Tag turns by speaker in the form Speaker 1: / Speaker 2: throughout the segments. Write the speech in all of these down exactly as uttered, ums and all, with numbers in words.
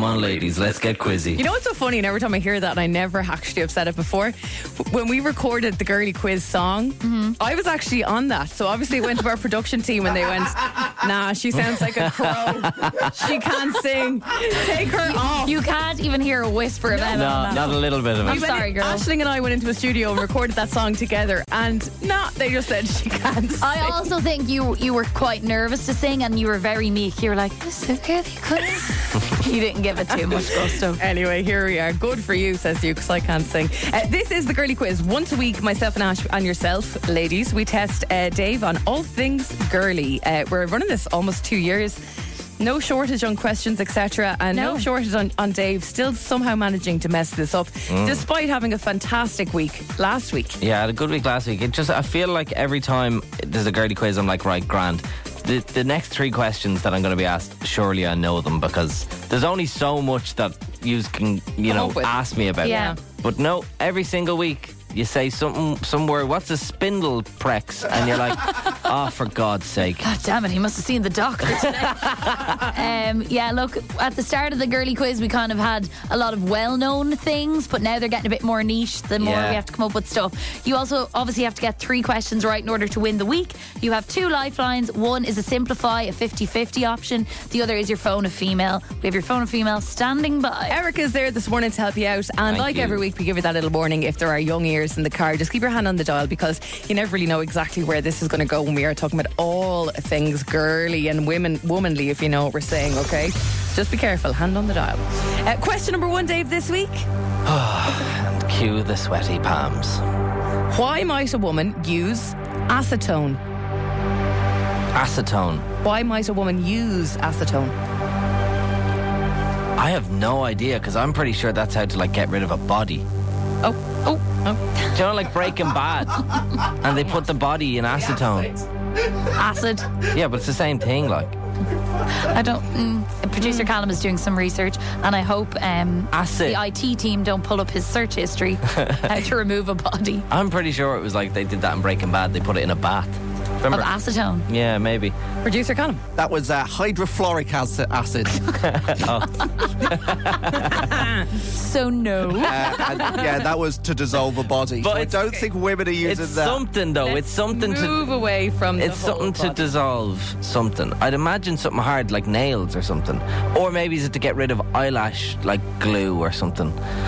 Speaker 1: Come on, ladies, let's get quizzy.
Speaker 2: You know what's so funny? And every time I hear that, and I never actually have said it before, when we recorded the girly quiz song, mm-hmm. I was actually on that. So obviously it went to our production team and they went, nah, she sounds like a crow. She can't sing. Take her off.
Speaker 3: You can't even hear a whisper of
Speaker 1: No,
Speaker 3: Emma.
Speaker 1: not a little bit of it.
Speaker 3: I'm sorry, girl.
Speaker 2: Aisling and I went into a studio and recorded that song together, and nah, they just said she can't sing.
Speaker 3: I also think you you were quite nervous to sing, and you were very meek. You were like, this is a girly quiz. You didn't give it too much gusto.
Speaker 2: Anyway, here we are. Good for you, says you, because I can't sing. Uh, this is the girly quiz. Once a week, myself and Ash and yourself, ladies, we test uh, Dave on all things girly. Uh, we're running this almost two years. No shortage on questions, et cetera, and no, no shortage on, on Dave still somehow managing to mess this up, mm. despite having a fantastic week last week.
Speaker 1: Yeah, I had a good week last week. It just I feel like every time there's a girly quiz, I'm like, right, grand. The, the next three questions that I'm going to be asked, surely I know them, because there's only so much that you can, you know, ask me about.
Speaker 3: Yeah.
Speaker 1: But no, every single week you say something, some word, what's a spindle prex? And you're like, oh, for God's sake.
Speaker 3: God damn it, he must have seen the doctor today. um, yeah, look, at the start of the girly quiz, we kind of had a lot of well-known things, but now they're getting a bit more niche the more
Speaker 1: Yeah.
Speaker 3: we have to come up with stuff. You also obviously have to get three questions right in order to win the week. You have two lifelines. One is a simplify, a fifty-fifty option. The other is your phone a female. We have your phone a female standing by.
Speaker 2: Erica's there this morning to help you out, and
Speaker 1: Thank
Speaker 2: like
Speaker 1: you.
Speaker 2: every week we give you that little warning if there are young ears in the car. Just keep your hand on the dial, because you never really know exactly where this is going to go when we are talking about all things girly and women, womanly, if you know what we're saying, okay? Just be careful, hand on the dial. Uh, question number one, Dave, this week.
Speaker 1: And cue the sweaty palms.
Speaker 2: Why might a woman use acetone?
Speaker 1: Acetone.
Speaker 2: Why might a woman use acetone?
Speaker 1: I have no idea, because I'm pretty sure that's how to like get rid of a body.
Speaker 2: Oh, oh, oh.
Speaker 1: Do you know, like Breaking Bad? And they put the body in acetone.
Speaker 3: Acid.
Speaker 1: Yeah, but it's the same thing, like.
Speaker 3: I don't. Mm, Producer Callum is doing some research, and I hope um,
Speaker 1: Acid.
Speaker 3: the I T team don't pull up his search history how to remove a body
Speaker 1: I'm pretty sure it was like they did that in Breaking Bad. They put it in a bath.
Speaker 3: of
Speaker 1: Remember?
Speaker 3: acetone.
Speaker 1: Yeah, maybe.
Speaker 2: Producer Callum.
Speaker 4: That was uh, hydrofluoric acid. acid.
Speaker 3: So no.
Speaker 4: uh, and, yeah, that was to dissolve a body.
Speaker 1: But
Speaker 4: So I
Speaker 1: it's-
Speaker 4: don't think women are using
Speaker 1: It's
Speaker 4: that.
Speaker 1: something, though.
Speaker 2: Let's
Speaker 1: it's something to.
Speaker 2: move away from the
Speaker 1: It's
Speaker 2: whole
Speaker 1: something to
Speaker 2: body.
Speaker 1: dissolve something. I'd imagine something hard, like nails or something. Or maybe is it to get rid of eyelash, like glue or something.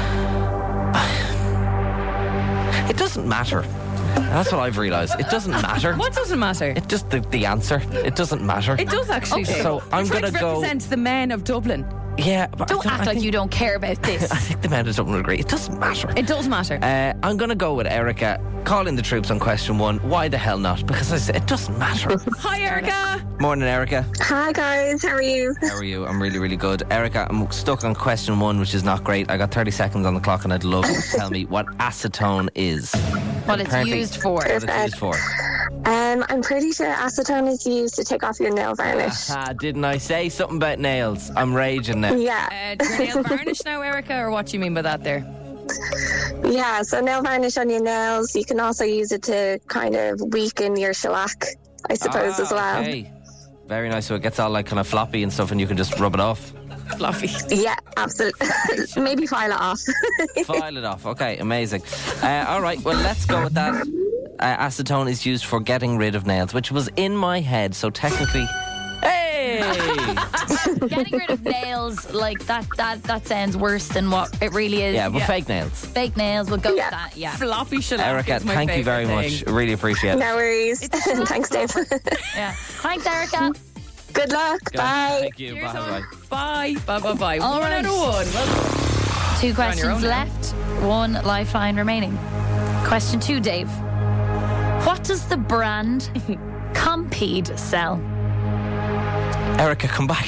Speaker 1: It doesn't matter. That's what I've realised. It doesn't matter.
Speaker 2: What doesn't matter?
Speaker 1: It just the, the answer. It doesn't matter.
Speaker 2: It does actually.
Speaker 1: Okay.
Speaker 2: Dave.
Speaker 1: So I'm
Speaker 2: You're trying
Speaker 1: gonna
Speaker 2: to
Speaker 1: go-
Speaker 2: represent the men of Dublin.
Speaker 1: Yeah, but
Speaker 3: Don't
Speaker 1: I
Speaker 3: act
Speaker 1: I
Speaker 3: like
Speaker 1: think,
Speaker 3: you don't care about this.
Speaker 1: I think the men of Dublin would agree. It doesn't matter.
Speaker 2: It does matter.
Speaker 1: Uh, I'm going to go with Erica. Call in the troops on question one. Why the hell not? Because I said it doesn't matter.
Speaker 2: Hi, Erica.
Speaker 1: Morning, Erica.
Speaker 5: Hi guys, how are you?
Speaker 1: How are you? I'm really, really good. Erica, I'm stuck on question one, which is not great. I got thirty seconds on the clock, and I'd love you to tell me what acetone is.
Speaker 3: What it's
Speaker 1: Apparently-
Speaker 3: used for.
Speaker 1: What it's used for.
Speaker 5: Um, I'm pretty sure acetone is used to take off your nail varnish.
Speaker 1: Ah, didn't I say something about nails? I'm raging now.
Speaker 5: Yeah,
Speaker 2: Uh, do you nail varnish now, Erica, or what do you mean by that there?
Speaker 5: yeah. So nail varnish on your nails. You can also use it to kind of weaken your shellac, I suppose,
Speaker 1: Ah,
Speaker 5: as well.
Speaker 1: Okay. Very nice. So it gets all like kind of floppy and stuff, and you can just rub it off.
Speaker 2: Fluffy.
Speaker 5: Yeah, absolutely. Maybe file it off.
Speaker 1: File it off. Okay, amazing. Uh, all right, well, let's go with that. Uh, acetone is used for getting rid of nails, which was in my head, so technically... Hey!
Speaker 3: Getting rid of nails, like that, that, that sounds worse than what it really is.
Speaker 1: Yeah, but
Speaker 2: Yeah.
Speaker 1: fake nails.
Speaker 3: Fake nails, we'll go
Speaker 5: Yeah.
Speaker 3: with that, yeah.
Speaker 2: Floppy shellac.
Speaker 1: Erica,
Speaker 2: is my
Speaker 1: thank you very
Speaker 2: favourite
Speaker 1: much.
Speaker 2: thing.
Speaker 1: Really appreciate it.
Speaker 5: No worries. Thanks, Dave.
Speaker 3: yeah. Thanks, Erica.
Speaker 5: Good luck. Bye.
Speaker 1: Thank you.
Speaker 2: Cheers,
Speaker 1: Bye
Speaker 2: on.
Speaker 1: bye.
Speaker 2: Bye. Bye, bye, bye.
Speaker 3: All
Speaker 2: one
Speaker 3: right.
Speaker 2: out of one. Well,
Speaker 3: Two
Speaker 2: your
Speaker 3: questions
Speaker 2: own now.
Speaker 3: left, one lifeline remaining. Question two, Dave. What does the brand Compeed sell?
Speaker 1: Erica, come back.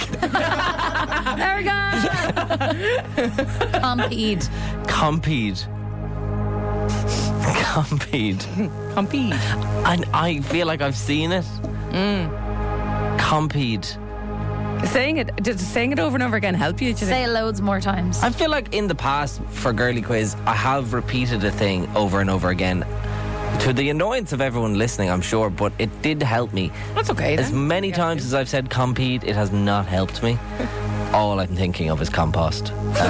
Speaker 3: Erica! Compeed.
Speaker 1: Compeed. Compeed.
Speaker 2: compete.
Speaker 1: I, I feel like I've seen it. Mm. Compeed.
Speaker 2: Saying it, does saying it over and over again help you? Do you
Speaker 3: Say
Speaker 2: think?
Speaker 3: it loads more times.
Speaker 1: I feel like in the past for Girly Quiz, I have repeated a thing over and over again. To the annoyance of everyone listening, I'm sure, but it did help me.
Speaker 2: That's okay.
Speaker 1: As
Speaker 2: then.
Speaker 1: many
Speaker 2: Yeah.
Speaker 1: times as I've said compete, it has not helped me. all I'm thinking of is compost.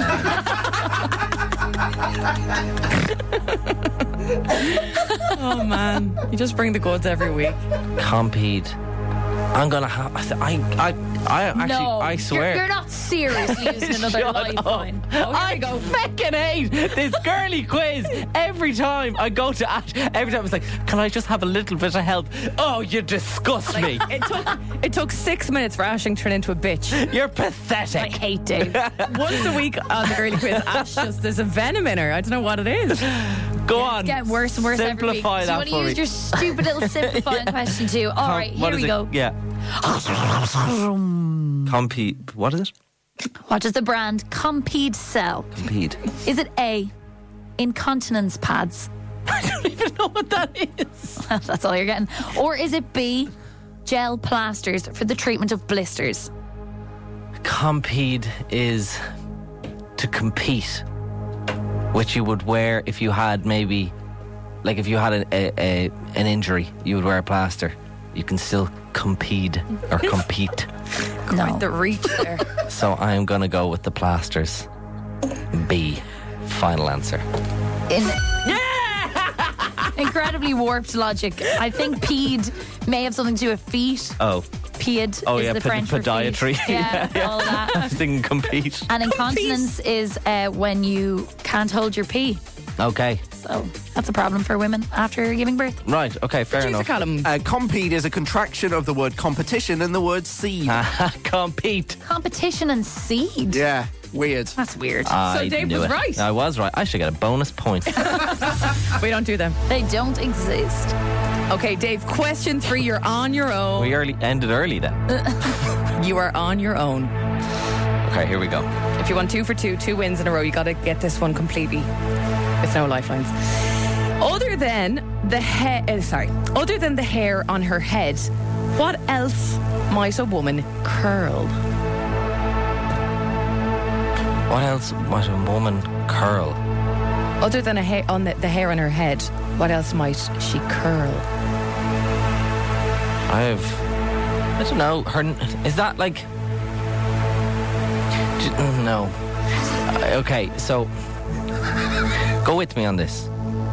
Speaker 2: Oh man, you just bring the goods every week.
Speaker 1: Compede. I'm gonna have. I, I, I actually.
Speaker 3: No,
Speaker 1: I swear.
Speaker 3: You're, you're not seriously using another
Speaker 1: Shut
Speaker 3: lifeline.
Speaker 1: up.
Speaker 2: Oh, here
Speaker 1: I
Speaker 2: we go.
Speaker 1: fucking hate this girly quiz. Every time I go to Ash, every time it's like, can I just have a little bit of help? Oh, you disgust me.
Speaker 2: It took it took six minutes for Ashing to turn into a bitch.
Speaker 1: You're
Speaker 3: I
Speaker 1: pathetic.
Speaker 3: hate Dave.
Speaker 2: Once a week on the girly quiz, Ash just there's a venom in her. I don't know what it is.
Speaker 1: Go on.
Speaker 3: It's getting worse and worse every week.
Speaker 1: Simplify
Speaker 3: So you
Speaker 1: that
Speaker 3: want
Speaker 1: for
Speaker 3: to use
Speaker 1: me.
Speaker 3: your stupid little simplifying question too. All right,
Speaker 1: What
Speaker 3: here
Speaker 1: is
Speaker 3: we
Speaker 1: it?
Speaker 3: go.
Speaker 1: Yeah. Compete. What is it?
Speaker 3: What does the brand Compede sell?
Speaker 1: Compete.
Speaker 3: Is it A, incontinence pads?
Speaker 1: I don't even know what that is.
Speaker 3: That's all you're getting. Or is it B, gel plasters for the treatment of blisters?
Speaker 1: Compete is to compete, which you would wear if you had maybe, like if you had a, a, a, an injury, you would wear a plaster. You can still compete or compete.
Speaker 3: No.
Speaker 2: The reach there.
Speaker 1: So I am going to go with the plasters. B. Final answer.
Speaker 3: In incredibly warped logic. I think ped may have something to do with feet.
Speaker 1: Oh.
Speaker 3: Ped
Speaker 1: Oh,
Speaker 3: is
Speaker 1: yeah,
Speaker 3: the
Speaker 1: ped-
Speaker 3: French
Speaker 1: podiatry.
Speaker 3: for feet. Yeah,
Speaker 1: Yeah,
Speaker 3: all that.
Speaker 1: I was thinking compete.
Speaker 3: And incontinence is uh, when you can't hold your pee.
Speaker 1: Okay.
Speaker 3: So that's a problem for women after giving birth.
Speaker 1: Right. Okay. Fair
Speaker 2: Choose a
Speaker 1: enough.
Speaker 2: column.
Speaker 4: Uh, compede is a contraction of the word competition and the word seed.
Speaker 1: Compete.
Speaker 3: Competition and seed.
Speaker 4: Yeah, weird.
Speaker 3: That's weird.
Speaker 1: I
Speaker 2: Dave
Speaker 1: knew
Speaker 2: was
Speaker 1: it.
Speaker 2: right.
Speaker 1: I was right. I should get a bonus point.
Speaker 2: We don't do them.
Speaker 3: They don't exist.
Speaker 2: Okay, Dave, question three. You're on your own.
Speaker 1: We early ended early then.
Speaker 2: You are on your own.
Speaker 1: Okay, here we go.
Speaker 2: If you want two for two, two wins in a row, you got to get this one completely. With no lifelines. Other than the hair, uh, sorry, other than the hair on her head, what else might a woman curl?
Speaker 1: What else might a woman curl?
Speaker 2: Other than a hair on the, the hair on her head, what else might she curl?
Speaker 1: I have. I don't know. Her is that like? J- No. Uh, Okay, so go with me on this.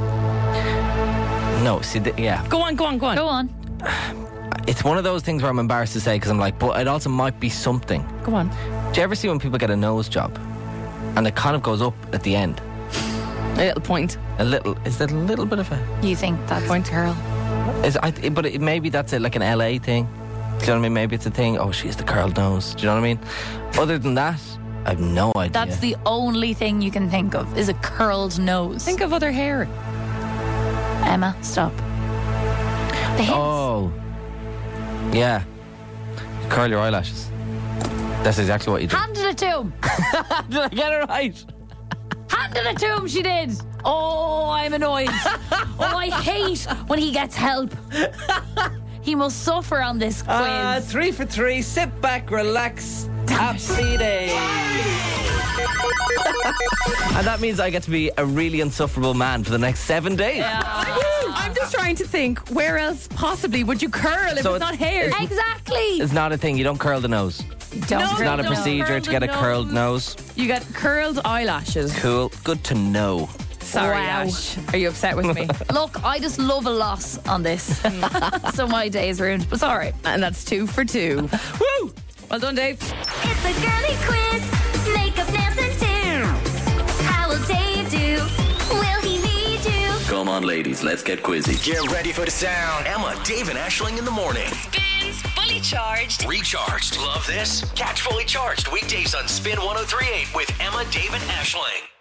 Speaker 1: No, see, th- yeah,
Speaker 2: Go on, go on, go on.
Speaker 3: Go on.
Speaker 1: it's one of those things where I'm embarrassed to say because I'm like, but it also might be something.
Speaker 2: Go on.
Speaker 1: Do you ever see when people get a nose job, and it kind of goes up at the end?
Speaker 2: A little point.
Speaker 1: A little. Is that a little bit of a?
Speaker 3: You think that's
Speaker 2: Point.
Speaker 3: curl?
Speaker 1: Is I? But it, maybe that's a, like an L A thing. Do you know what I mean? Maybe it's a thing. Oh, she's the curled nose. Do you know what I mean? Other than that, I have no idea.
Speaker 3: That's the only thing you can think of is a curled nose.
Speaker 2: Think of other hair.
Speaker 3: Emma, stop. The hips.
Speaker 1: Oh. Yeah. You curl your eyelashes. That's exactly what you do.
Speaker 3: Handed it to him.
Speaker 1: Did I get it right?
Speaker 3: Handed it to him, she did. Oh, I'm annoyed. Oh, I hate when he gets help. He must suffer on this quiz.
Speaker 1: Uh, three for three. Sit back, relax. Happy day. And that means I get to be a really insufferable man for the next seven days.
Speaker 2: I'm just trying to think, where else possibly would you curl if
Speaker 1: So
Speaker 2: it's not
Speaker 1: it's-
Speaker 2: hair?
Speaker 3: Exactly.
Speaker 1: It's not a thing. You don't curl the nose.
Speaker 3: Don't
Speaker 2: No,
Speaker 1: It's
Speaker 3: curl
Speaker 1: not a
Speaker 3: the
Speaker 1: procedure
Speaker 2: curl
Speaker 1: to
Speaker 2: the
Speaker 1: get a curled nose.
Speaker 2: You got curled eyelashes.
Speaker 1: Cool. Good to know.
Speaker 2: Sorry,
Speaker 3: Wow.
Speaker 2: Ash. Are you upset with me?
Speaker 3: Look, I just love a loss on this. So my day is ruined. But it's all right.
Speaker 2: And that's two for two.
Speaker 1: Woo!
Speaker 2: Well done, Dave.
Speaker 6: It's a girly quiz. Makeup, nails, and do. How will Dave do? Will he need you?
Speaker 7: Come on, ladies, let's get quizzy.
Speaker 8: Get ready for the sound. Emma, Dave, and Ashling in the morning.
Speaker 6: Spins Fully Charged.
Speaker 8: Recharged. Love this? Catch Fully Charged weekdays on Spin one oh three point eight with Emma, Dave, and Ashling.